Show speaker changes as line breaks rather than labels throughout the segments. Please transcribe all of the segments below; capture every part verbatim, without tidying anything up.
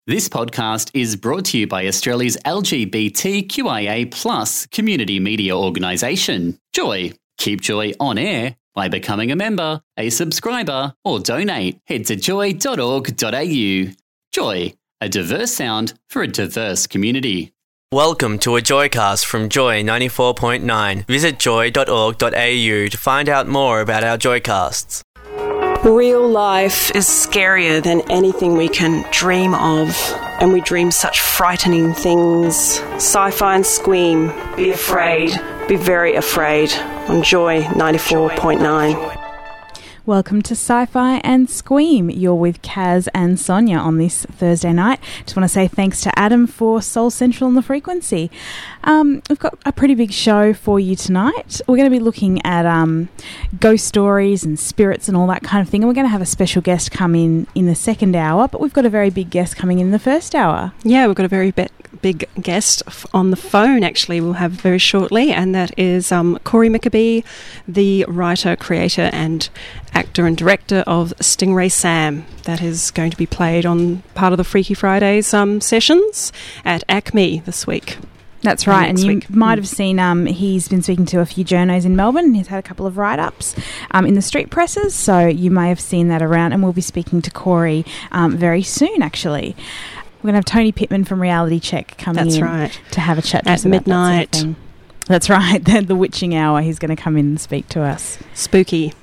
This podcast is brought to you by Australia's L G B T Q I A plus community media organisation, Joy. Keep Joy on air by becoming a member, a subscriber, or donate. Head to joy dot org dot a u. Joy, a diverse sound for a diverse community.
Welcome to a Joycast from Joy ninety-four point nine. Visit joy dot org dot a u to find out more about our Joycasts.
Real life is scarier than anything we can dream of, and we dream such frightening things. Sci-fi and Squeam. Be afraid. Be very afraid on Joy ninety-four point nine.
Welcome to Sci-Fi and Squeam. You're with Kaz and Sonia on this Thursday night. Just want to say thanks to Adam for Soul Central on the frequency. Um, we've got a pretty big show for you tonight. We're going to be looking at um, ghost stories and spirits and all that kind of thing. And we're going to have a special guest come in in the second hour, but we've got a very big guest coming in the first hour.
Yeah, we've got a very big, big guest on the phone, actually, we'll have very shortly, and that is um, Corey McAbee, the writer, creator, and actor and director of Stingray Sam. That is going to be played on part of the Freaky Fridays um, sessions at Acme this week.
That's right, and you
week.
might have seen um, he's been speaking to a few journos in Melbourne, and he's had a couple of write-ups um, in the street presses, so you may have seen that around, and we'll be speaking to Corey um, very soon, actually. We're going to have Tony Pittman from Reality Check coming
That's
in
right.
to have a chat to
at
us about
midnight.
That sort of thing. That's right, the, the witching hour, he's going to come in and speak to us.
Spooky.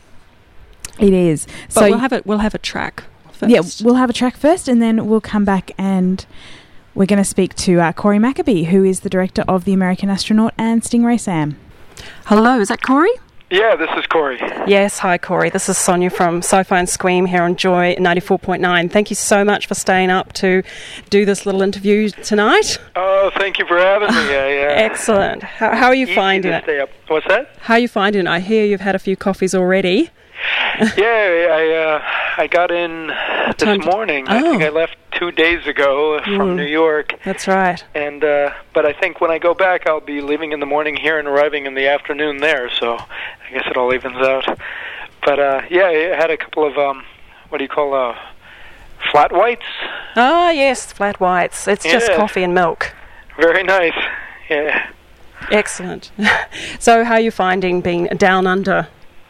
It is.
But
so
we'll have a, we'll have a track first.
Yeah, we'll have a track first, and then we'll come back and we're going to speak to uh, Corey McAbee, who is the director of The American Astronaut and Stingray Sam.
Hello, is that Corey?
Yeah, this is Corey.
Yes, hi Corey. This is Sonia from Sci-Fi and Squeam here on Joy ninety-four point nine. Thank you so much for staying up to do this little interview tonight.
Oh, thank you for having me. I, uh,
Excellent. How, how are you
easy
finding
to
it?
Stay up. What's that?
How are you finding it? I hear you've had a few coffees already.
Yeah, I uh, I got in this
Time to-
morning.
Oh.
I think I left two days ago from
Mm.
New York.
That's right.
And uh, but I think when I go back, I'll be leaving in the morning here and arriving in the afternoon there. So I guess it all evens out. But uh, yeah, I had a couple of um, what do you call uh, flat whites?
Oh, yes, flat whites. It's just
Yeah.
coffee and milk.
Very nice. Yeah.
Excellent. So how are you finding being down under?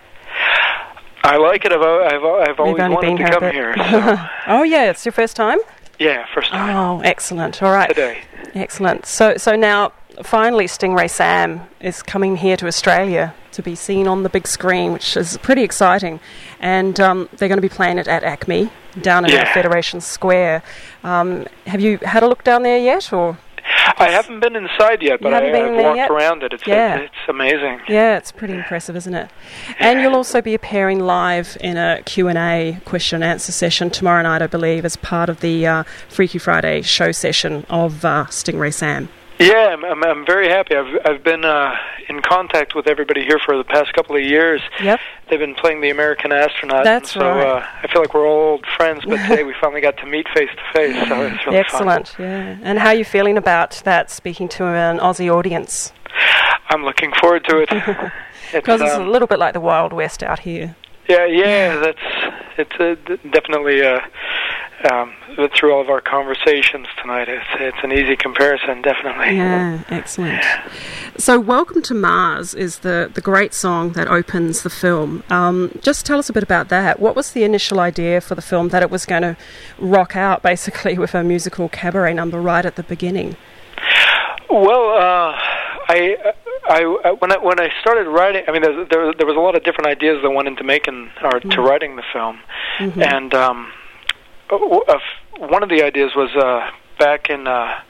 I like it. I've I've, I've always
only been
wanted to
here a
come
bit.
here. So.
Oh, yeah, it's your first time?
Yeah, first time.
Oh, excellent. All right.
Today.
Excellent. So so now, finally, Stingray Sam is coming here to Australia to be seen on the big screen, which is pretty exciting. And um, they're going to be playing it at Acme, down in
Yeah.
Federation Square. Um, have you had a look down there yet, or...?
I haven't been inside yet, but
You
I,
haven't been
I've
there
walked
yet?
around it. It's,
Yeah.
it's it's amazing.
Yeah, it's pretty impressive, isn't it? And you'll also be appearing live in a Q and A question and answer session tomorrow night, I believe, as part of the uh, Freaky Friday show session of uh, Stingray Sam.
Yeah, I'm, I'm, I'm very happy. I've I've been uh, in contact with everybody here for the past couple of years.
Yep.
They've been playing The American Astronaut.
That's
and so,
right.
uh, I feel like we're all old friends, but today we finally got to meet face to face, so it's really
Excellent,
fun.
yeah. And how are you feeling about that, speaking to an Aussie audience?
I'm looking forward to it.
Because it's,
um,
a little bit like the Wild West out here.
Yeah, yeah, that's it's uh, d- definitely uh, um, through all of our conversations tonight. It's it's an easy comparison, definitely.
Yeah, excellent. So, Welcome to Mars is the, the great song that opens the film. Um, just tell us a bit about that. What was the initial idea for the film, that it was going to rock out basically with a musical cabaret number right at the beginning?
Well, uh, I. I, when I when I started writing, I mean, there, there there was a lot of different ideas that went into making or
Mm.
to writing the film,
Mm-hmm.
and um, w- uh, one of the ideas was uh, back in uh,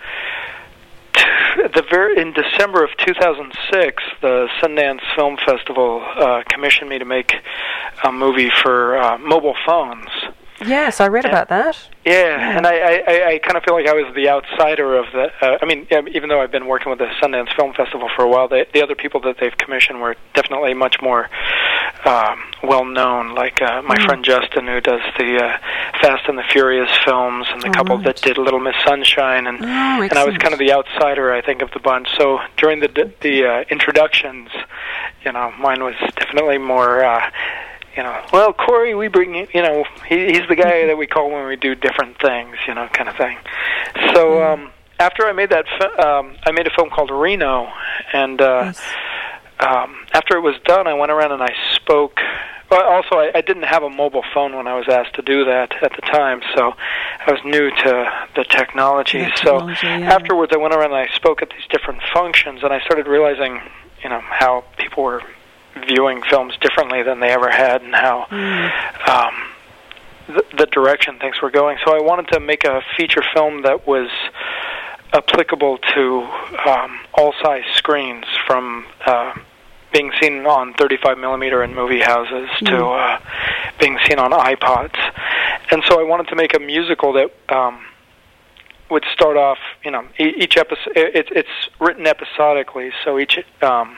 the very in December of two thousand six, the Sundance Film Festival uh, commissioned me to make a movie for uh, mobile phones.
Yes, I read
Yeah.
about that.
Yeah, and I, I, I kind of feel like I was the outsider of the. Uh, I mean, yeah, even though I've been working with the Sundance Film Festival for a while, they, the other people that they've commissioned were definitely much more um, well known. Like uh, my
Mm.
friend Justin, who does the uh, Fast and the Furious films, and the
Oh,
couple
right.
that did Little Miss Sunshine, and
Oh,
and I was
excellent.
kind of the outsider, I think, of the bunch. So during the the uh, introductions, you know, mine was definitely more. Uh, you know, well, Corey, we bring you, you know, he, he's the guy that we call when we do different things, you know, kind of thing. So um, after I made that, fi- um, I made a film called Reno, and uh,
Yes.
um, after it was done, I went around and I spoke. Well, also, I, I didn't have a mobile phone when I was asked to do that at the time, so I was new to the technology.
The
so
technology, yeah.
afterwards, I went around and I spoke at these different functions, and I started realizing, you know, how people were viewing films differently than they ever had, and how
Mm.
um, the, the direction things were going. So I wanted to make a feature film that was applicable to um, all size screens, from uh, being seen on thirty-five millimeter in movie houses mm. to uh, being seen on iPods. And so I wanted to make a musical that um, would start off, you know, e- each episode, it, it's written episodically, so each, um,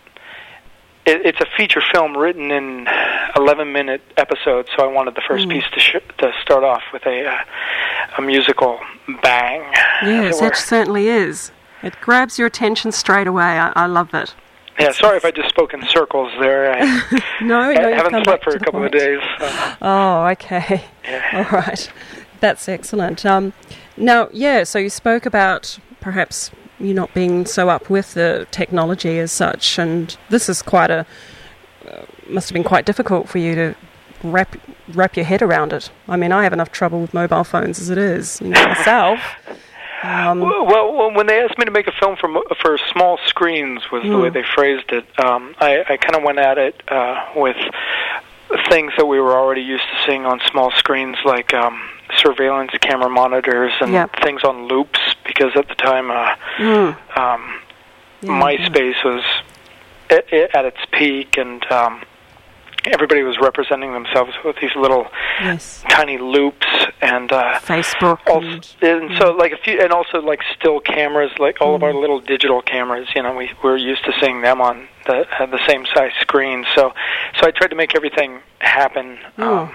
it, it's a feature film written in eleven minute episodes, so I wanted the first mm. piece to sh- to start off with a, uh, a musical bang.
Yes, it certainly is. It grabs your attention straight away. I, I love it.
Yeah, sorry if I just spoke in circles there. I,
no,
I
no,
haven't slept for a couple
point.
of days. So.
Oh, okay.
Yeah.
All right. That's excellent. Um, now, yeah, so you spoke about perhaps you not being so up with the technology as such, and this is quite a, uh, must have been quite difficult for you to wrap wrap your head around it. I mean, I have enough trouble with mobile phones as it is, you know, myself. Um,
well, well, when they asked me to make a film for for small screens, was mm. the way they phrased it. Um, I, I kind of went at it uh, with things that we were already used to seeing on small screens, like um, surveillance camera monitors and
yep.
things on loops. Because at the time, uh,
mm.
um,
yeah,
MySpace yeah. was at, at its peak, and um, everybody was representing themselves with these little
yes.
tiny loops, and uh,
Facebook,
also,
and,
and
yeah.
so like a few, and also like still cameras, like all mm. of our little digital cameras. You know, we we're used to seeing them on the uh, the same size screen. So, so I tried to make everything happen um,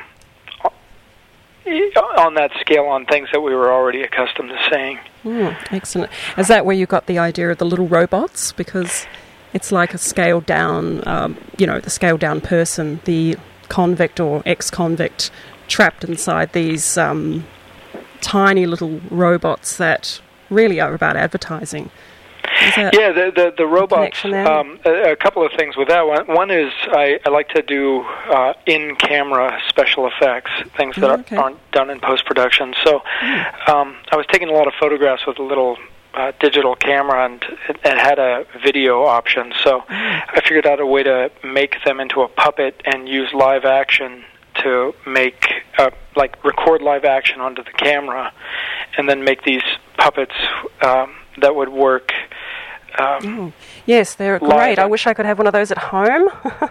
on that scale, on things that we were already accustomed to seeing.
Mm, excellent. Is that where you got the idea of the little robots? Because it's like a scaled down, um, you know, the scaled down person, the convict or ex-convict trapped inside these um, tiny little robots that really are about advertising.
Yeah, the the, the robots. Um, a, a couple of things with that one. One is I, I like to do uh, in-camera special effects, things that
oh, okay.
aren't done in post-production. So mm. um, I was taking a lot of photographs with a little uh, digital camera, and it, it had a video option. So mm. I figured out a way to make them into a puppet and use live action to make, uh, like, record live action onto the camera, and then make these puppets um, that would work. Um,
oh. Yes, they're great. I wish I could have one of those at home.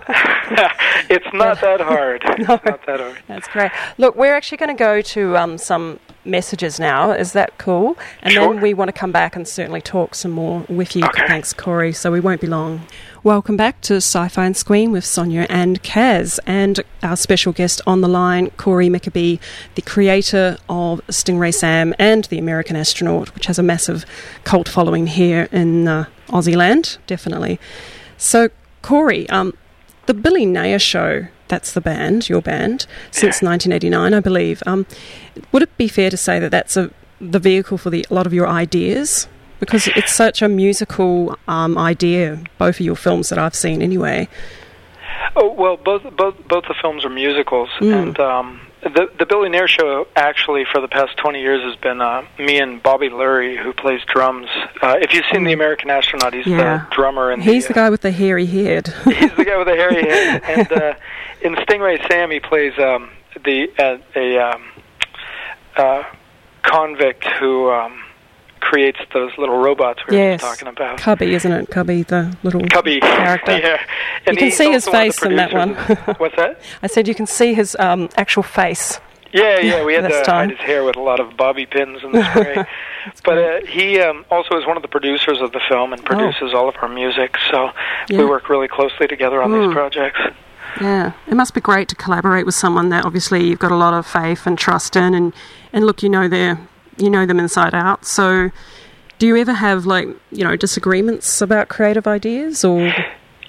It's not that hard.
No,
it's not that hard.
That's great. Look, we're actually going to go to um, some messages now. Is that cool? And
sure.
then we want to come back and certainly talk some more with you.
Okay.
Thanks, Corey. So we won't be long. Welcome back to Sci-Fi and Squeam with Sonia and Kaz, and our special guest on the line, Corey McAbee, the creator of Stingray Sam and The American Astronaut, which has a massive cult following here in uh, Aussie land, definitely. So, Corey, um, the Billy Nair Show, that's the band, your band, since
yeah.
nineteen eighty-nine, I believe. Um, would it be fair to say that that's a, the vehicle for the, a lot of your ideas? Because it's such a musical um, idea, both of your films that I've seen anyway.
Oh, well, both both both the films are musicals, mm. and um, the the Billy Nair Show actually for the past twenty years has been uh, me and Bobby Lurie, who plays drums. Uh, if you've seen mm. The American Astronaut, he's
yeah.
the drummer. In
he's
the,
the guy with the hairy head.
He's the guy with the hairy head, and uh, in Stingray Sam, he plays um, the uh, a um, uh, convict who. Um, creates those little robots we
yes.
were just talking about.
Cubby, isn't it? Cubby, the little
Cubby
character.
Yeah. And
you can see his face in that one.
What's that?
I said you can see his um, actual face.
Yeah, yeah, we had to
time.
hide his hair with a lot of bobby pins and spray. But uh, he um, also is one of the producers of the film and produces oh. all of our music, so yeah. we work really closely together on mm. these projects.
Yeah, it must be great to collaborate with someone that obviously you've got a lot of faith and trust in, and, and look, you know they're you know them inside out. So do you ever have, like, you know, disagreements about creative ideas, or?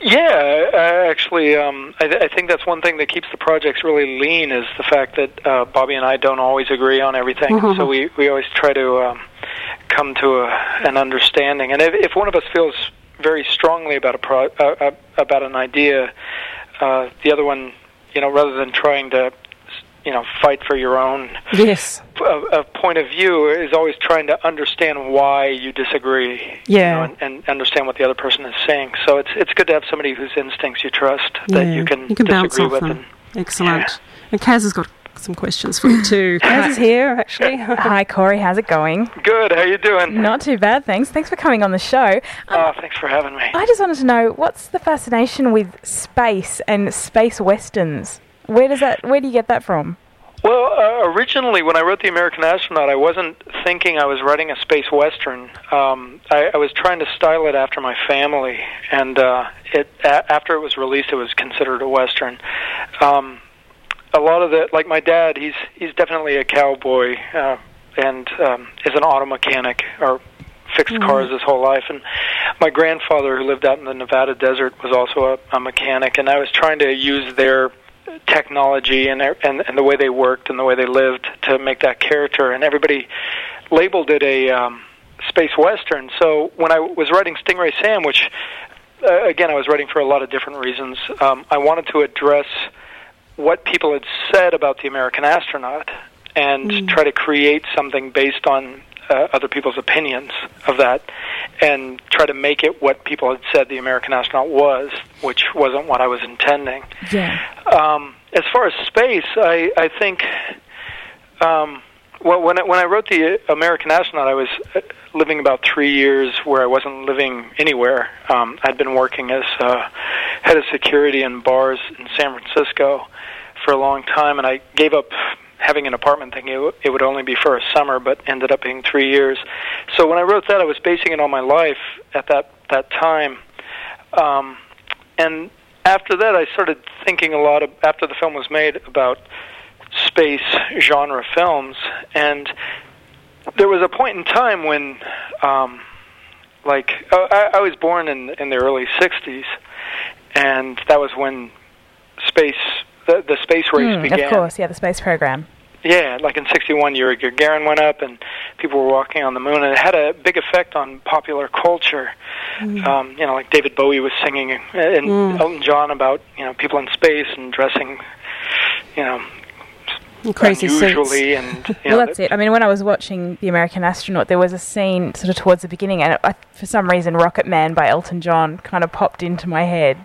Yeah, uh, actually, um, I, th- I think that's one thing that keeps the projects really lean is the fact that uh, Bobby and I don't always agree on everything. Mm-hmm. So we, we always try to um, come to a, an understanding. And if, if one of us feels very strongly about a pro- uh, uh, about an idea, uh, the other one, you know, rather than trying to, you know, fight for your own
yes.
a, a point of view, is always trying to understand why you disagree,
yeah,
you know, and, and understand what the other person is saying. So it's it's good to have somebody whose instincts you trust that
yeah.
you can,
you can
disagree
bounce off
with.
them.
And,
Excellent.
Yeah.
And Kaz has got some questions for you too. Kaz is here, actually.
Hi, Corey. How's it going?
Good. How you doing?
Not too bad, thanks. Thanks for coming on the show. Um,
oh, thanks for having me.
I just wanted to know, what's the fascination with space and space westerns? Where does that? Where do you get that from?
Well, uh, originally when I wrote The American Astronaut, I wasn't thinking I was writing a space western. Um, I, I was trying to style it after my family, and uh, it a- after it was released, it was considered a western. Um, a lot of the, like my dad, he's he's definitely a cowboy uh, and um, is an auto mechanic or fixed mm-hmm. cars his whole life. And my grandfather, who lived out in the Nevada desert, was also a, a mechanic, and I was trying to use their technology and, and and the way they worked and the way they lived to make that character, and everybody labeled it a um, space western. So when I was writing Stingray Sam, which uh, again I was writing for a lot of different reasons, um, I wanted to address what people had said about the American Astronaut and mm. try to create something based on uh, other people's opinions of that, and try to make it what people had said the American Astronaut was, which wasn't what I was intending.
Yeah.
Um, as far as space, I, I think, um, well, when I, when I wrote the American Astronaut, I was living about three years where I wasn't living anywhere. Um, I'd been working as uh, head of security in bars in San Francisco for a long time, and I gave up having an apartment thinking it, w- it would only be for a summer, but ended up being three years. So when I wrote that, I was basing it on my life at that, that time. Um, and after that, I started thinking a lot, of, after the film was made, about space genre films. And there was a point in time when, um, like, I, I was born in, in the early sixties, and that was when space... The, the space race
mm,
began.
Of course, yeah, the space program.
Yeah, like in sixty-one, Yuri Gagarin went up, and people were walking on the moon, and it had a big effect on popular culture. Mm. Um, you know, like David Bowie was singing, and mm. Elton John about, you know, people in space and dressing, you know,
crazy
unusually. And, you
well,
know,
that's it. I mean, when I was watching The American Astronaut, there was a scene sort of towards the beginning, and it, I, for some reason, Rocket Man by Elton John kind of popped into my head.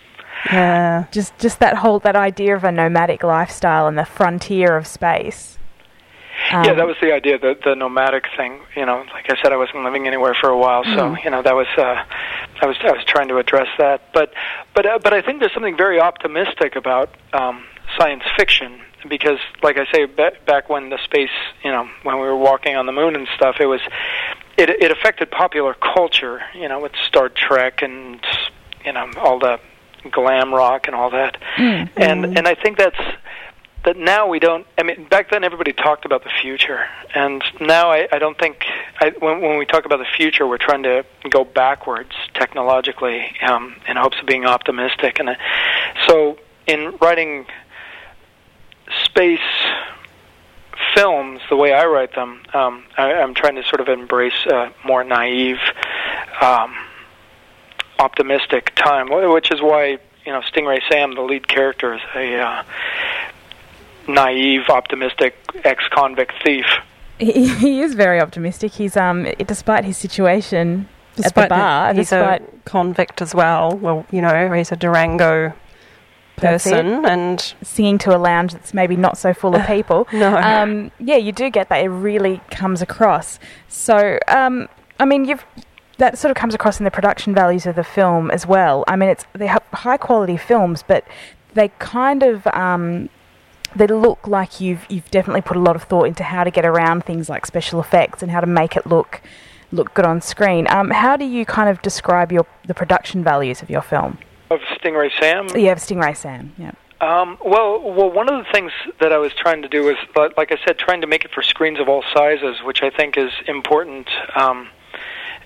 Yeah, just just that whole that idea of a nomadic lifestyle and the frontier of space. Um,
yeah, that was the idea, the the nomadic thing. You know, like I said, I wasn't living anywhere for a while, so mm. you know that was uh, I was I was trying to address that. But but uh, but I think there's something very optimistic about um, science fiction, because, like I say, ba- back when the space, you know, when we were walking on the moon and stuff, it was it it affected popular culture. You know, with Star Trek and, you know, all the glam rock and all that, mm. and and I think that's that now we don't. I mean, back then everybody talked about the future, and now I, I don't think I, when when we talk about the future, we're trying to go backwards technologically um, in hopes of being optimistic. And uh, so, in writing space films, the way I write them, um, I, I'm trying to sort of embrace a more naive, Um, optimistic time, which is why, you know, Stingray Sam, the lead character, is a uh, naive, optimistic ex-convict thief.
He, he is very optimistic. He's um, despite his situation
despite
at the bar,
the, he's
despite
a convict as well. Well, you know, he's a Durango person and
singing to a lounge that's maybe not so full of people.
no,
um, yeah, you do get that. It really comes across. So, um, I mean, you've. That sort of comes across in the production values of the film as well. I mean, it's they have high quality films, but they kind of um, they look like you've you've definitely put a lot of thought into how to get around things like special effects and how to make it look look good on screen. Um, how do you kind of describe your the production values of your film?
Of Stingray Sam?
Yeah, of Stingray Sam. Yeah.
Um, well, well, one of the things that I was trying to do was, like I said, trying to make it for screens of all sizes, which I think is important. Um,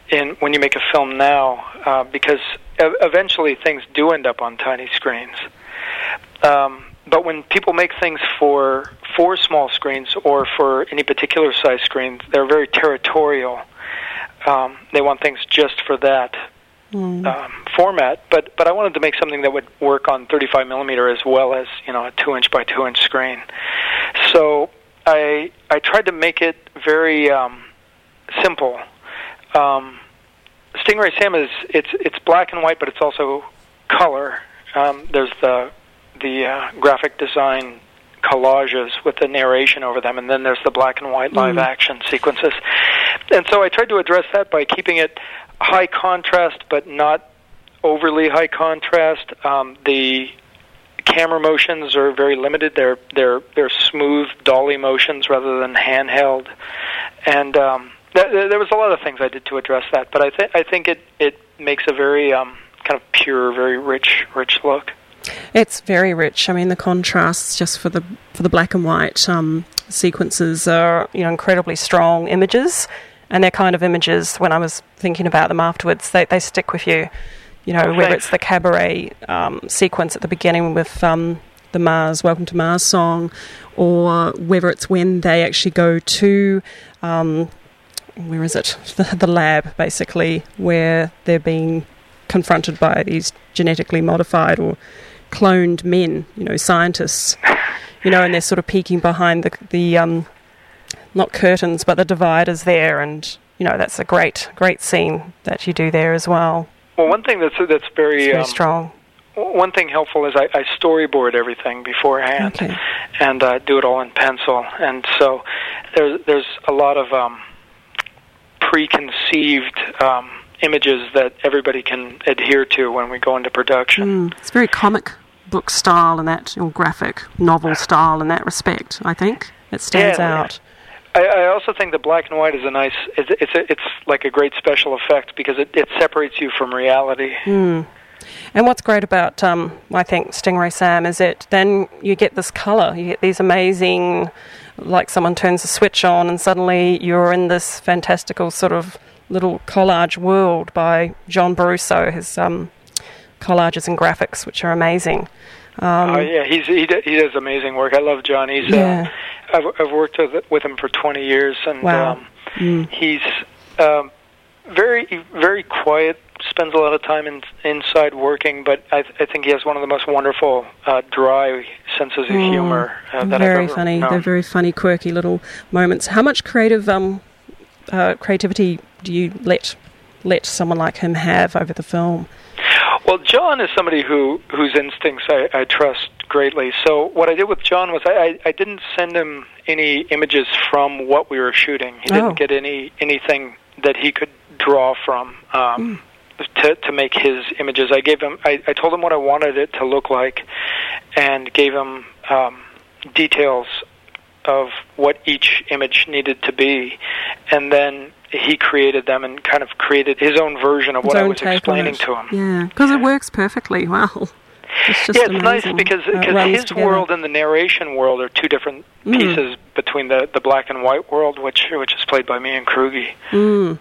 in when you make a film now, uh, because e- eventually things do end up on tiny screens. Um, but when people make things for for small screens or for any particular size screen, they're very territorial. Um, they want things just for that mm. um, format. But but I wanted to make something that would work on thirty-five millimeter as well as, you know, a two inch by two inch screen. So I I tried to make it very um, simple. Um, Stingray Sam is it's it's black and white, but it's also color. Um, there's the the uh, graphic design collages with the narration over them, and then there's the black and white live mm. action sequences. And so I tried to address that by keeping it high contrast, but not overly high contrast. Um, the camera motions are very limited. They're they're they're smooth dolly motions rather than handheld, and um, th- there was a lot of things I did to address that. But I think I think it it makes a very um, kind of pure, very rich rich look.
It's very rich. I mean, the contrasts just for the for the black and white um, sequences are, you know, incredibly strong images, and they're kind of images. When I was thinking about them afterwards, they they stick with you. You know,
oh,
whether it's the cabaret um, sequence at the beginning with um, the Mars Welcome to Mars song, or whether it's when they actually go to um, where is it the, the lab, basically, where they're being confronted by these genetically modified or cloned men, you know, scientists, you know, and they're sort of peeking behind the, the um, not curtains, but the dividers there, and, you know, that's a great, great scene that you do there as well.
Well, one thing that's that's very,
very
um,
strong.
One thing helpful is I, I storyboard everything beforehand,
okay.
and uh, do it all in pencil, and so there's there's a lot of um, preconceived um, images that everybody can adhere to when we go into production.
Mm, it's very comic book style in that, or graphic novel style in that respect. I think it stands
yeah,
out.
I, I also think the black and white is a nice. It's it's, a, it's like a great special effect because it, it separates you from reality.
Mm. And what's great about, um, I think, Stingray Sam is that then you get this colour. You get these amazing, like someone turns a switch on and suddenly you're in this fantastical sort of little collage world by John Baruso, his um, collages and graphics, which are amazing. Um,
oh yeah, he's he d- he does amazing work. I love John. He's
yeah.
uh, I've I've worked with with him for twenty years, and
wow.
um,
mm.
he's um, very very quiet. Spends a lot of time in, inside working, but I, th- I think he has one of the most wonderful uh, dry senses of
mm.
humor uh, that
very
I've ever
funny.
known.
They're very funny, quirky little moments. How much creative um, uh, creativity do you let let someone like him have over the film?
Well, John is somebody who whose instincts I, I trust greatly. So what I did with John was I, I, I didn't send him any images from what we were shooting. He didn't
oh.
get any anything that he could draw from um, mm. to to make his images. I gave him. I, I told him what I wanted it to look like, and gave him um, details of what each image needed to be, and then he created them and kind of created his own version of
his
what I was explaining
it.
to him.
Yeah, because yeah. it works perfectly well. It's just
yeah, it's
amazing.
nice because
it
because his
together.
world and the narration world are two different mm. pieces between the, the black and white world, which which is played by me and Krugy.
Mm.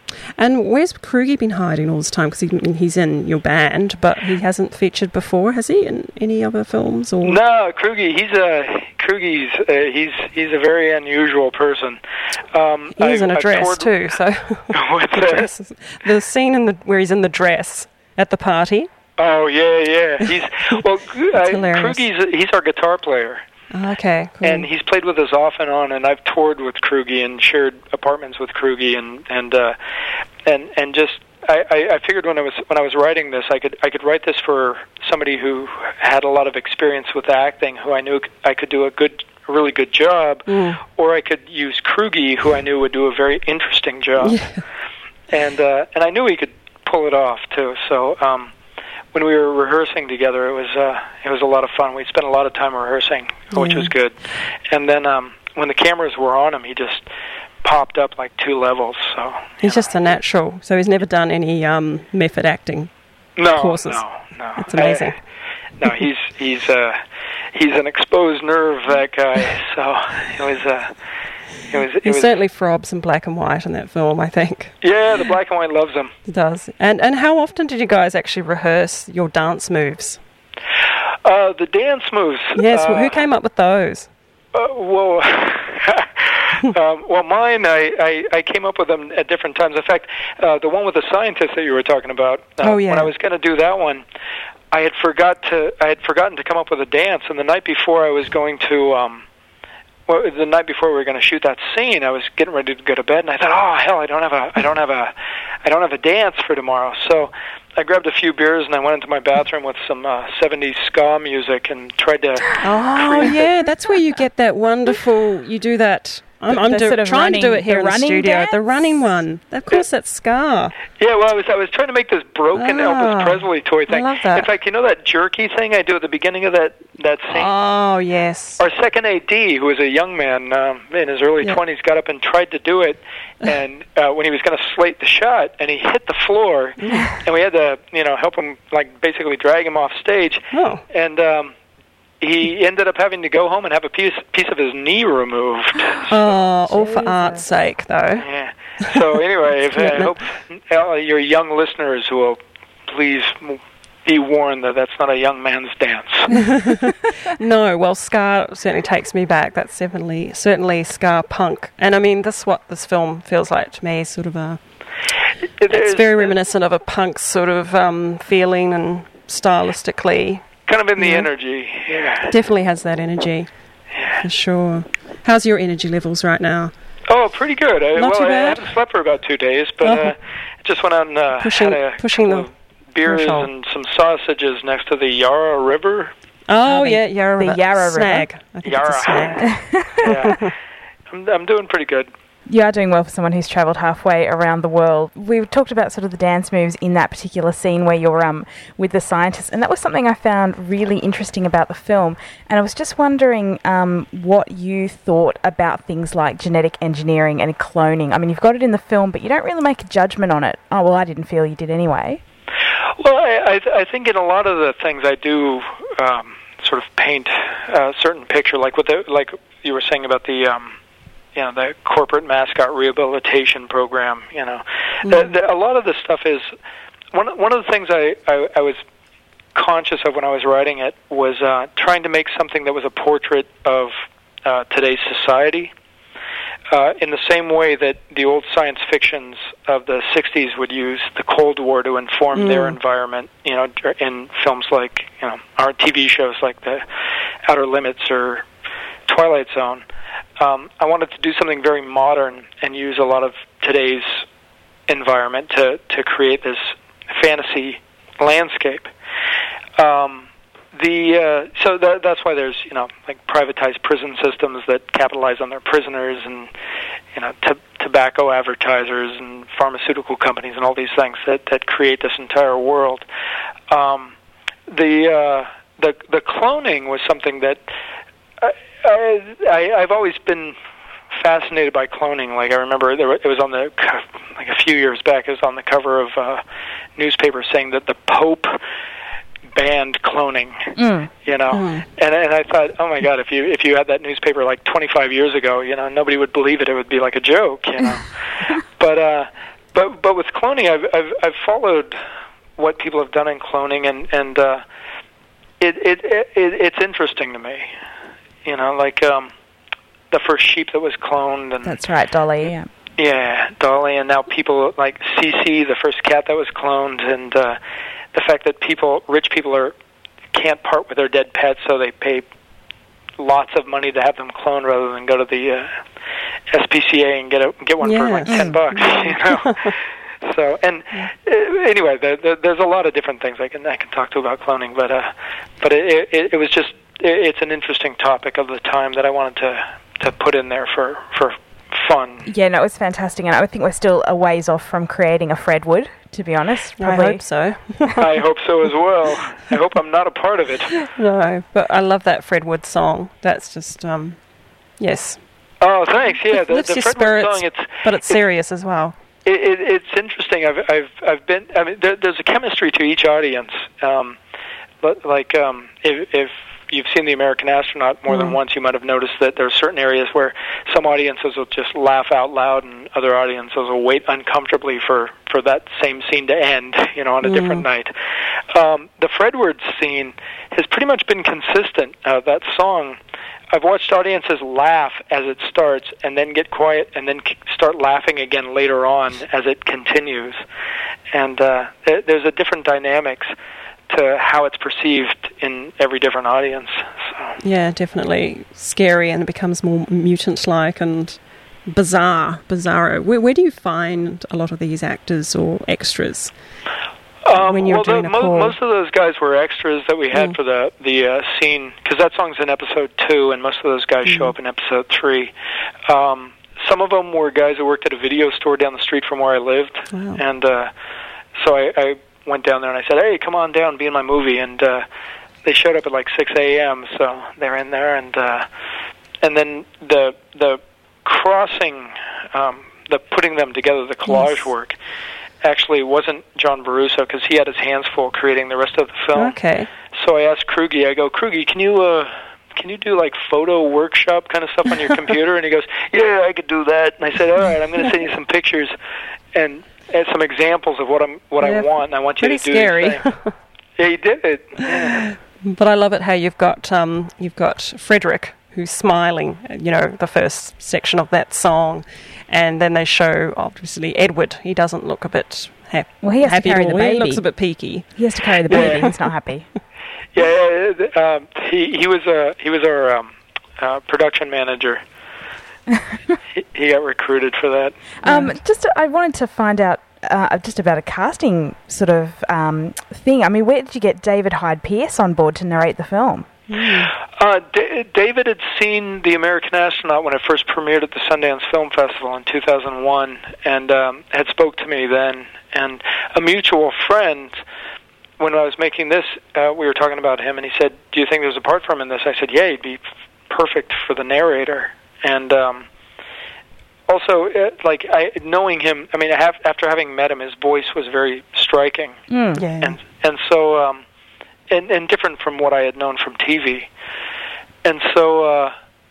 And where's Krugy been hiding all this time? Because he, he's in your band, but he hasn't featured before, has he? In any other films? Or
no, Krugy. He's a Krugy's. Uh, he's he's a very unusual person. Um,
he's in a
I've
dress too. So the, dress, the scene in the where he's in the dress at the party.
Oh yeah, yeah. He's well. uh, Krugy's he's our guitar player.
Okay, cool.
And he's played with us off and on, and I've toured with Krugy and shared apartments with Krugy, and and uh, and and just I, I, I figured when I was when I was writing this, I could I could write this for somebody who had a lot of experience with acting, who I knew I could do a good, a really good job,
mm.
or I could use Krugy, who I knew would do a very interesting job,
yeah.
and uh, and I knew he could pull it off too. So. Um, When we were rehearsing together, it was uh, it was a lot of fun. We spent a lot of time rehearsing, which
yeah.
was good. And then um, when the cameras were on him, he just popped up like two levels. So
he's
know.
just a natural. So he's never done any um, method acting
no,
courses.
No, no,
It's amazing.
I, no, he's he's uh, he's an exposed nerve, that guy. So it was uh, It was. It
He
was
certainly frobs in black and white in that film, I think.
yeah, the black and white loves him.
He does. And and how often did you guys actually rehearse your dance moves?
Uh, the dance moves.
Yes,
uh,
well, who came up with those?
Uh, well, um, well, mine, I, I, I came up with them at different times. In fact, uh, the one with the scientist that you were talking about, uh,
oh, yeah.
when I was going to do that one, I had forgot to I had forgotten to come up with a dance, and the night before I was going to, um, well, the night before we were going to shoot that scene, I was getting ready to go to bed, and I thought, oh hell, I don't have a I don't have a I don't have a dance for tomorrow. So I grabbed a few beers and I went into my bathroom with some uh, seventies ska music and tried to.
Oh yeah, that's where you get that wonderful. You do that. I'm, I'm
The
do,
sort of
trying
running-
to do it here
the
in the
running
studio.
dance?
The running one. Of course, that's ska.
Yeah, well, I was I was trying to make this broken
Ah,
Elvis Presley toy thing.
I love that.
In fact, you know that jerky thing I do at the beginning of that that scene.
Oh yes.
Our second A D, who was a young man um, in his early
Yeah.
twenties, got up and tried to do it. And uh, when he was going to slate the shot, and he hit the floor, and we had to, you know, help him, like basically drag him off stage.
Oh.
And um, he ended up having to go home and have a piece piece of his knee removed.
Oh, all for art's sake, though.
Yeah. So anyway, if, I hope uh, your young listeners will please be warned that that's not a young man's dance.
No, well, ska certainly takes me back. That's definitely certainly ska punk, and I mean, this is what this film feels like to me. Sort of a, it's
There's-
very reminiscent of a punk sort of um, feeling and stylistically.
kind of in the
Yeah.
energy. Yeah.
Definitely has that energy, for sure. How's your energy levels right now?
Oh, pretty good. I,
Not
well,
too
I
bad?
haven't slept for about two days, but
Oh.
uh, just went out and uh,
Pushing-
had a
pushing
couple
the
of beers
threshold.
and some sausages next to the Yarra River.
Oh,
the-
yeah, Yarra
the
River.
Yarra River.
Snag. I think
Yarra.
it's a snag.
Yeah. I'm, I'm doing pretty good.
You are doing well for someone who's travelled halfway around the world. We've talked about sort of the dance moves in that particular scene where you're um, with the scientist, and that was something I found really interesting about the film. And I was just wondering um, what you thought about things like genetic engineering and cloning. I mean, you've got it in the film, but you don't really make a judgment on it. Oh, well, I didn't feel you did anyway.
Well, I, I, I think in a lot of the things I do um, sort of paint a certain picture, like what the, like you were saying about the... Um, you know, the corporate mascot rehabilitation program, you know. Mm. The, the, a lot of this stuff is, one, one of the things I, I, I was conscious of when I was writing it was uh, trying to make something that was a portrait of uh, today's society, uh, in the same way that the old science fictions of the sixties would use the Cold War to inform mm. their environment, you know, in films like, you know, our T V shows like the Outer Limits or Twilight Zone. Um, I wanted to do something very modern and use a lot of today's environment to, to create this fantasy landscape. Um, the uh, so that, that's why there's, you know, like privatized prison systems that capitalize on their prisoners, and, you know, t- tobacco advertisers and pharmaceutical companies and all these things that, that create this entire world. Um, the uh, the the cloning was something that. I, I, I've always been fascinated by cloning. Like, I remember there, it was on the, like a few years back, it was on the cover of a newspaper saying that the Pope banned cloning. Mm. You know, mm. and and I thought, oh my God, if you if you had that newspaper like twenty-five years ago, you know, nobody would believe it. It would be like a joke, you know. but uh, but but with cloning, I've I've I've followed what people have done in cloning, and and uh, it, it it it's interesting to me. You know, like um, the first sheep that was cloned. And
that's right, Dolly, yeah.
Yeah, Dolly, and now people like Cece, the first cat that was cloned, and uh, the fact that people, rich people, are can't part with their dead pets, so they pay lots of money to have them cloned rather than go to the uh, S P C A and get a, get one
yes.
for like ten bucks, you know. So, and uh, anyway, there, there, there's a lot of different things I can I can talk to about cloning, but uh, but it, it, it was just it, it's an interesting topic of the time that I wanted to to put in there for for fun.
Yeah, no, it was fantastic, and I think we're still a ways off from creating a Fredwood, to be honest.
Probably. I hope so.
I hope so as well. I hope I'm not a part of it.
No, but I love that Fredwood song. That's just um, yes.
Oh, thanks. Yeah, the,
lifts
the
your
Fredwood
spirits,
song. It's
but it's, it's serious as well.
It, it, it's interesting. I've I've I've been. I mean, there, there's a chemistry to each audience. Um, but like um, if, if you've seen The American Astronaut more mm. than once, you might have noticed that there are certain areas where some audiences will just laugh out loud, and other audiences will wait uncomfortably for, for that same scene to end, you know, on a mm. different night. Um, the Fredward scene has pretty much been consistent. Uh, that song, I've watched audiences laugh as it starts and then get quiet and then start laughing again later on as it continues. And uh, there's a different dynamics to how it's perceived in every different audience. So.
Yeah, definitely scary, and it becomes more mutant-like and bizarre, bizarro. Where, where do you find a lot of these actors or extras?
Um,
when you're
well,
doing
the,
a
mo-
call?
most of those guys were extras that we had mm. for the the uh, scene, because that song's in episode two, and most of those guys mm. show up in episode three. Um, some of them were guys who worked at a video store down the street from where I lived,
wow.
and uh, so I, I went down there and I said, "Hey, come on down, be in my movie." And uh, they showed up at like six a.m., so they're in there, and uh, and then the the crossing, um, the putting them together, the collage
yes.
work. Actually wasn't John Baruso, because he had his hands full creating the rest of the film.
Okay.
So I asked Krugy, I go, Krugy, can you uh, can you do like photo workshop kind of stuff on your computer? And he goes, yeah, I could do that. And I said, all right, I'm going to send you some pictures and, and some examples of what I'm what yeah, I want, and I want you to do
scary.
the same. Yeah, he did it. Yeah.
But I love it how you've got um, you've got Frederick, who's smiling, you know, the first section of that song. And then they show, obviously, Edward. He doesn't look a bit hap-
well, he has
happy
to carry
at all.
the baby.
He looks a bit peaky.
He has to carry the baby. He's not happy.
Yeah, um, he he was a he was our um, uh, production manager. he, he got recruited for that.
Um,
yeah.
Just, I wanted to find out uh, just about a casting sort of um, thing. I mean, where did you get David Hyde Pierce on board to narrate the film?
Mm.
Uh, D- David had seen The American Astronaut when it first premiered at the Sundance Film Festival in two thousand one, and um, had spoke to me then. And a mutual friend, when I was making this, uh, we were talking about him, and he said, do you think there's a part for him in this? I said, yeah, he'd be f- perfect for the narrator. And um, also, uh, like, I, knowing him, I mean, I have, after having met him, his voice was very striking.
Mm. Yeah.
And, and so... Um, And, and different from what I had known from T V, and so uh,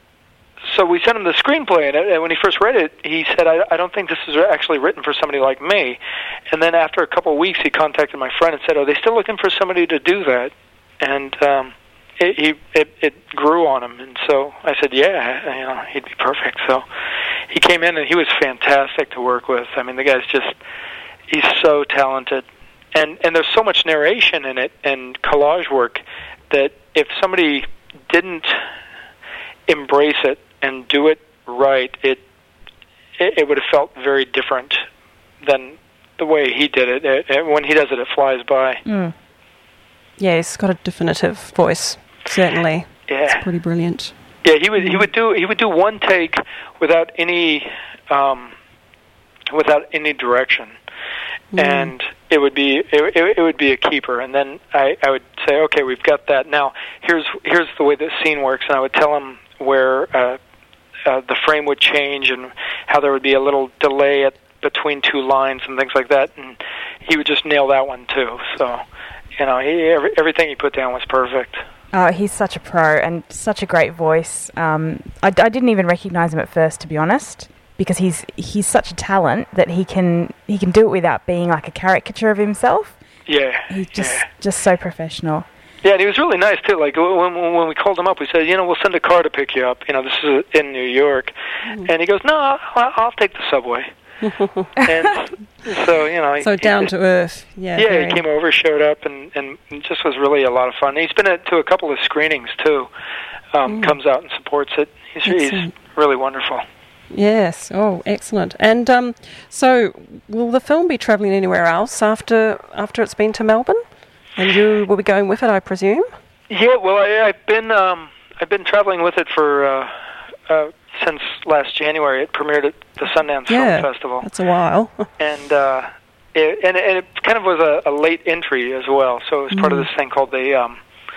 so we sent him the screenplay, and, and when he first read it, he said, I, "I don't think this is actually written for somebody like me." And then after a couple of weeks, he contacted my friend and said, "Are they still looking for somebody to do that?" And um, it, he it, it grew on him, and so I said, "Yeah, you know, he'd be perfect." So he came in, and he was fantastic to work with. I mean, the guy's just—he's so talented. And and there's so much narration in it and collage work that if somebody didn't embrace it and do it right, it it, it would have felt very different than the way he did it. It, it. When he does it, it flies by.
Mm. Yeah, he's got a definitive voice, certainly.
Yeah,
it's pretty brilliant.
Yeah, he would he would do he would do one take without any um, without any direction. Mm. And it would be it, it, it would be a keeper, and then I, I would say, okay, we've got that. Now here's here's the way the scene works, and I would tell him where uh, uh, the frame would change and how there would be a little delay at between two lines and things like that, and he would just nail that one too. So, you know, he, every, everything he put down was perfect.
Oh, he's such a pro and such a great voice. Um, I, I didn't even recognise him at first, to be honest. Because he's he's such a talent that he can he can do it without being like a caricature of himself.
Yeah,
he's just
yeah.
just so professional.
Yeah, and he was really nice too. Like when when we called him up, we said, you know, we'll send a car to pick you up. You know, this is in New York, mm. and he goes, no, I'll, I'll take the subway. And so you know,
so
he,
down
he,
to earth. Yeah,
yeah.
very.
He came over, showed up, and and it just was really a lot of fun. He's been to a couple of screenings too. Um, mm. Comes out and supports it. He's he's really wonderful.
Yes. Oh, excellent. And um, so, will the film be travelling anywhere else after after it's been to Melbourne? And you will be going with it, I presume.
Yeah. Well, I, I've been um, I've been travelling with it for uh, uh, since last January. It premiered at the Sundance
yeah,
Film Festival.
That's a while.
and uh, it, and and it kind of was a, a late entry as well. So it was part mm. of this thing called the um,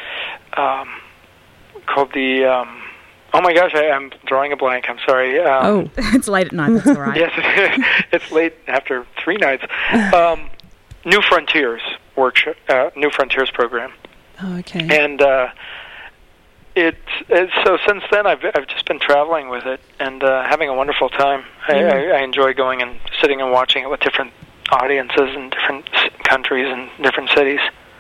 um, called the. Um, Oh my gosh, I, I'm drawing a blank. I'm sorry. Um,
oh, it's late at night. That's all right.
Yes, it's late after three nights. Um, New Frontiers workshop, uh, New Frontiers program.
Oh, okay.
And uh, it, it so since then I've I've just been traveling with it and uh, having a wonderful time. I,
Mm.
I, I enjoy going and sitting and watching it with different audiences in different s- countries and different cities.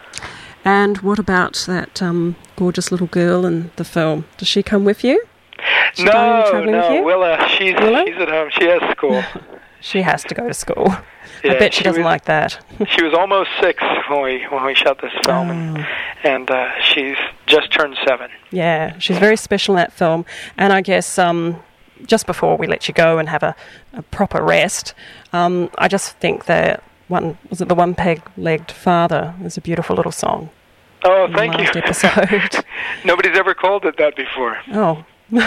And what about that um, gorgeous little girl in the film? Does she come with you? She going
No,
travelling with
no,
you?
Willa, she's
Willa?
she's at home. She has school.
She has to go to school.
Yeah,
I bet she,
she
doesn't
was-
like that.
She was almost six when we when we shot this film, and,
Oh.
and uh, she's just turned seven.
Yeah, she's very special in that film. And I guess um, just before we let you go and have a, a proper rest, um, I just think that one was it the One Peg-Legged Father is a beautiful little song.
Oh,
in the
thank
last
you.
episode.
Nobody's ever called it that before.
Oh.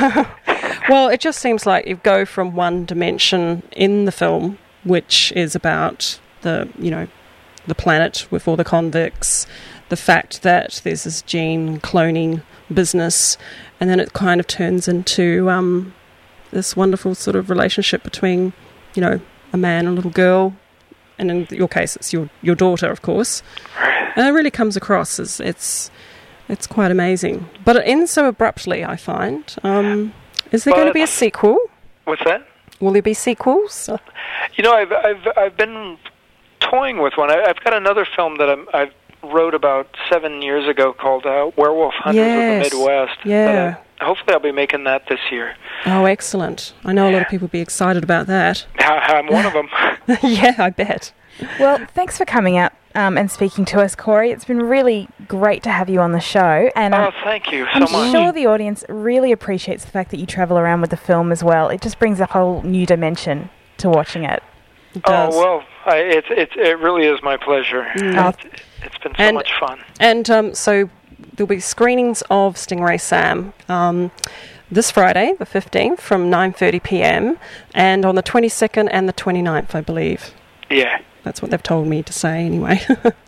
Well, it just seems like you go from one dimension in the film, which is about the, you know, the planet with all the convicts, the fact that there's this gene cloning business, and then it kind of turns into um, this wonderful sort of relationship between, you know, a man and a little girl, and in your case, it's your your daughter, of course.
Right.
And it really comes across as it's it's quite amazing, but it ends so abruptly. I find. Um, is there
Well,
going to be a
it's-
sequel?
What's that?
Will there be sequels?
You know, I've I've I've been toying with one. I, I've got another film that I'm, I wrote about seven years ago called uh, Werewolf Hunters
Yes.
of the Midwest.
Yeah.
That I, hopefully, I'll be making that this year.
Oh, excellent! I know a lot of people will be excited about that.
I, I'm one of them.
Yeah, I bet.
Well, thanks for coming out um, and speaking to us, Corey. It's been really great to have you on the show. And
Oh,
um,
thank you so
I'm
much.
sure the audience really appreciates the fact that you travel around with the film as well. It just brings a whole new dimension to watching it.
It
Oh
does.
well, I, it it it really is my pleasure.
Mm.
It, it's been so
And-
much fun.
And um, so there'll be screenings of Stingray Sam um, this Friday, the fifteenth, from nine thirty p.m. and on the twenty-second and the twenty-ninth, I believe.
Yeah.
That's what they've told me to say anyway.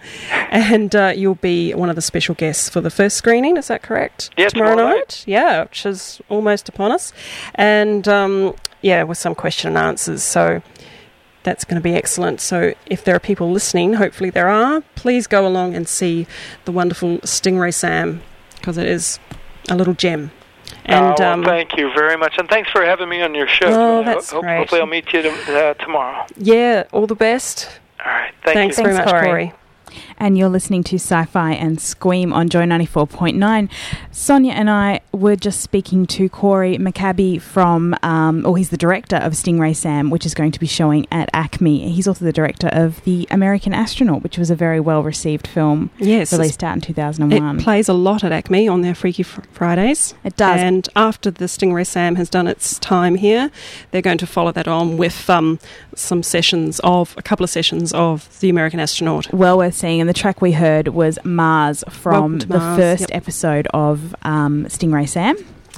And uh, you'll be one of the special guests for the first screening, is that correct?
Yeah,
tomorrow,
tomorrow
night.
night.
Yeah, which is almost upon us. And um, yeah, with some question and answers. So that's going to be excellent. So if there are people listening, hopefully there are, please go along and see the wonderful Stingray Sam, because it is a little gem. And
oh, well,
um,
thank you very much, and thanks for having me on your show.
Oh,
Joy.
that's
Ho-
great.
Hopefully, I'll meet you to, uh, tomorrow.
yeah, all the best.
All right. Thank
Thanks
you.
very
Thanks,
much,
Corey.
Corey.
And you're listening to Sci-Fi and Squeam on Joy ninety-four point nine. Sonia and I were just speaking to Corey McCabe from, um, or he's the director of Stingray Sam, which is going to be showing at Acme. He's also the director of The American Astronaut, which was a very well-received film
Yes,
released out in two thousand one.
it plays a lot at Acme on their Freaky Fr- Fridays.
It does.
And after the Stingray Sam has done its time here, they're going to follow that on with um, some sessions of, a couple of sessions of The American Astronaut.
Well worth seeing, and the track we heard was Mars from
Welcome to
the
Mars,
first
yep.
episode of um, Stingray Sam.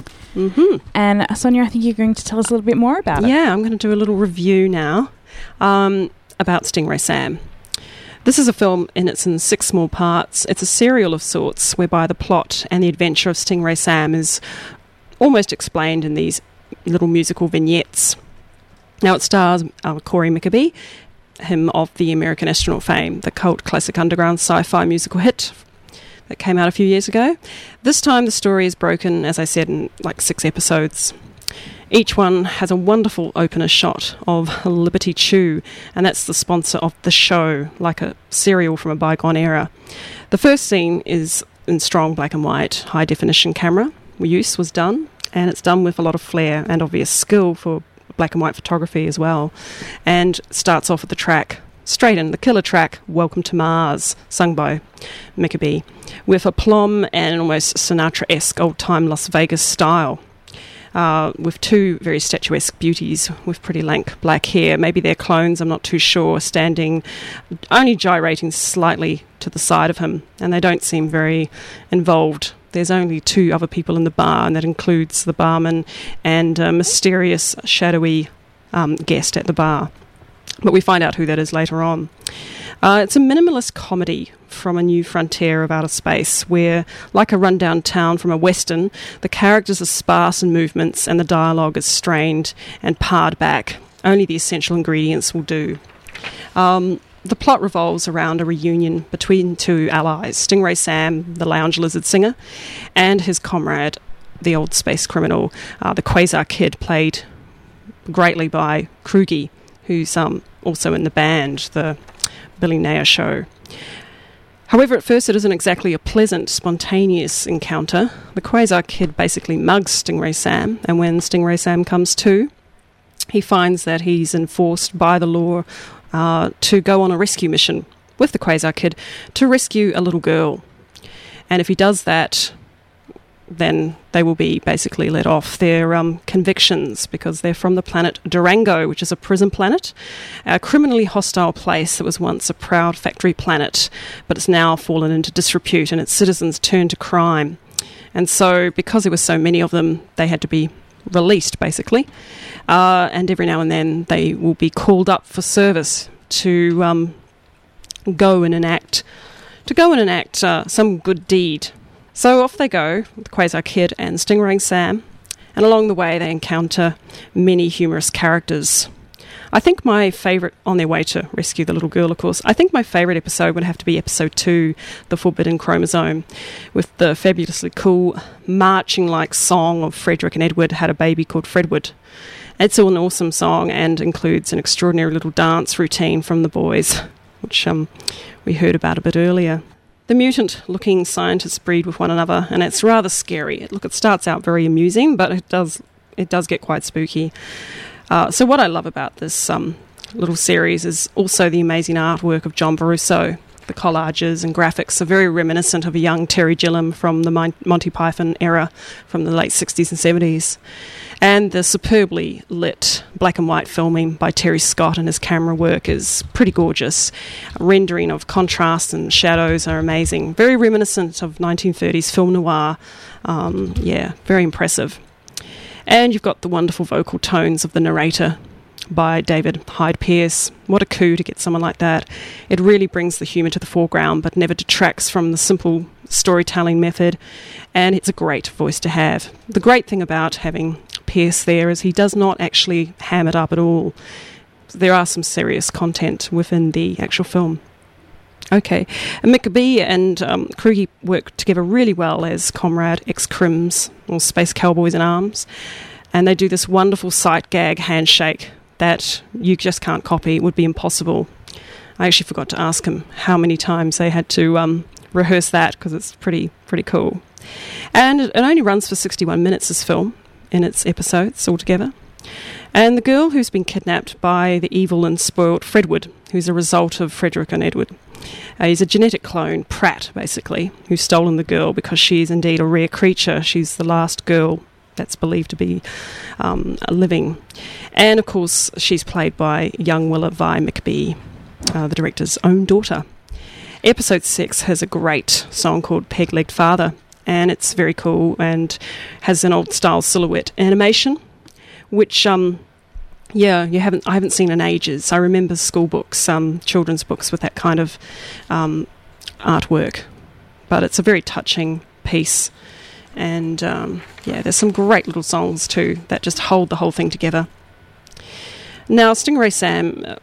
hmm
And uh, Sonia, I think you're going to tell us a little bit more about it.
Yeah, I'm going to do a little review now um, about Stingray Sam. This is a film, and it's in six small parts. It's a serial of sorts, whereby the plot and the adventure of Stingray Sam is almost explained in these little musical vignettes. Now, it stars uh, Corey McCabe, him of the American Astronaut fame, the cult classic underground sci-fi musical hit that came out a few years ago. This time the story is broken, as I said, in like six episodes. Each one has a wonderful opener shot of Liberty Chew, and that's the sponsor of the show, like a cereal from a bygone era. The first scene is in strong black and white, high definition camera use was done, and it's done with a lot of flair and obvious skill for black and white photography as well, and starts off with the track straight in, the killer track, Welcome to Mars, sung by McCabe, with aplomb and almost Sinatra-esque old-time Las Vegas style, uh, with two very statuesque beauties with pretty lank black hair. Maybe they're clones, I'm not too sure, standing, only gyrating slightly to the side of him, and they don't seem very involved. There's only two other people in the bar, and that includes the barman and a mysterious, shadowy um, guest at the bar. But we find out who that is later on. Uh, it's a minimalist comedy from a new frontier of outer space where, like a rundown town from a western, the characters are sparse in movements and the dialogue is strained and pared back. Only the essential ingredients will do. Um, the plot revolves around a reunion between two allies, Stingray Sam, the lounge lizard singer, and his comrade, the old space criminal, uh, the Quasar Kid, played greatly by Kruge, who's um, also in the band, the Billy Nair Show. However, at first it isn't exactly a pleasant, spontaneous encounter. The Quasar Kid basically mugs Stingray Sam, and when Stingray Sam comes to, he finds that he's enforced by the law uh, to go on a rescue mission with the Quasar Kid to rescue a little girl. And if he does that, then they will be basically let off their um, convictions, because they're from the planet Durango, which is a prison planet, a criminally hostile place that was once a proud factory planet, but it's now fallen into disrepute and its citizens turned to crime. And so, because there were so many of them, they had to be released, basically. Uh, and every now and then they will be called up for service to um, go and enact, to go and enact uh, some good deed. So off they go, the Quasar Kid and Stingray Sam, and along the way they encounter many humorous characters. I think my favourite, on their way to rescue the little girl, of course, I think my favourite episode would have to be episode two, The Forbidden Chromosome, with the fabulously cool, marching-like song of Frederick and Edward Had a Baby Called Fredwood. It's an awesome song and includes an extraordinary little dance routine from the boys, which um, we heard about a bit earlier. The mutant-looking scientists breed with one another, and it's rather scary. Look, it starts out very amusing, but it does it does get quite spooky. Uh, so what I love about this um, little series is also the amazing artwork of John Baruso. The collages and graphics are very reminiscent of a young Terry Gilliam from the Monty Python era from the late sixties and seventies. And the superbly lit black and white filming by Terry Scott and his camera work is pretty gorgeous. Rendering of contrast and shadows are amazing. Very reminiscent of nineteen thirties film noir. Um, yeah, very impressive. And you've got the wonderful vocal tones of the narrator by David Hyde Pierce. What a coup to get someone like that. It really brings the humour to the foreground but never detracts from the simple storytelling method, and it's a great voice to have. The great thing about having Pierce there is he does not actually ham it up at all. There are some serious content within the actual film. Okay, and McBee and um, Kruge work together really well as comrade ex-crims, or space cowboys in arms, and they do this wonderful sight gag handshake that you just can't copy. It would be impossible. I actually forgot to ask him how many times they had to um, rehearse that, because it's pretty pretty cool. And it only runs for sixty-one minutes, this film, in its episodes altogether. And the girl who's been kidnapped by the evil and spoilt Fredwood, who's a result of Frederick and Edward. Uh, he's a genetic clone, Pratt, basically, who's stolen the girl because she's indeed a rare creature. She's the last girl that's believed to be um, living. And, of course, she's played by young Willa Vi McBee, uh, the director's own daughter. Episode six has a great song called Peg-Legged Father, and it's very cool and has an old-style silhouette animation, which, um, yeah, you haven't I haven't seen in ages. I remember school books, um, children's books with that kind of um, artwork. But it's a very touching piece. And, um, yeah, there's some great little songs, too, that just hold the whole thing together. Now, Stingray Sam uh,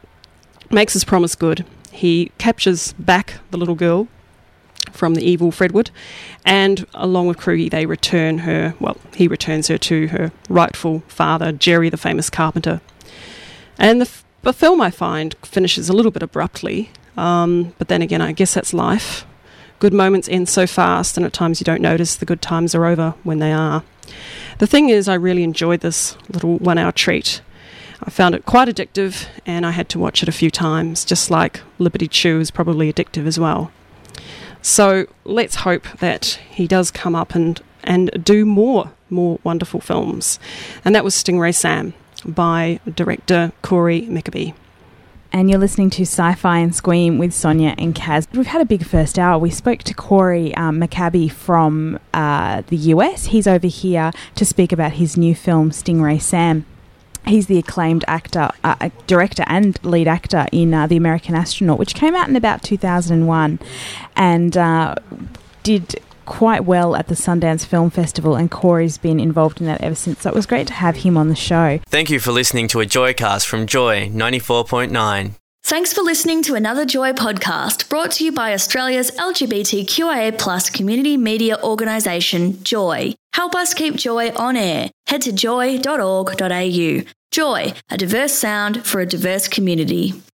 makes his promise good. He captures back the little girl from the evil Fredwood, and along with Kruge, they return her, well, he returns her to her rightful father, Jerry, the famous carpenter. And the, f- the film, I find, finishes a little bit abruptly, um, but then again, I guess that's life. Good moments end so fast, and at times you don't notice the good times are over when they are. The thing is, I really enjoyed this little one-hour treat. I found it quite addictive, and I had to watch it a few times, just like Liberty Chew is probably addictive as well. So let's hope that he does come up and, and do more, more wonderful films. And that was Stingray Sam by director Corey McAbee.
And you're listening to Sci-Fi and Squeam with Sonia and Kaz. We've had a big first hour. We spoke to Corey um, McAbee from uh, the U S. He's over here to speak about his new film, Stingray Sam. He's the acclaimed actor, uh, director and lead actor in uh, The American Astronaut, which came out in about two thousand one and uh, did quite well at the Sundance Film Festival, and Corey's been involved in that ever since. So it was great to have him on the show.
Thank you for listening to a Joycast from Joy ninety-four point nine.
Thanks for listening to another Joy podcast brought to you by Australia's L G B T Q I A plus community media organisation, Joy. Help us keep Joy on air. Head to joy dot org dot a u. Joy, a diverse sound for a diverse community.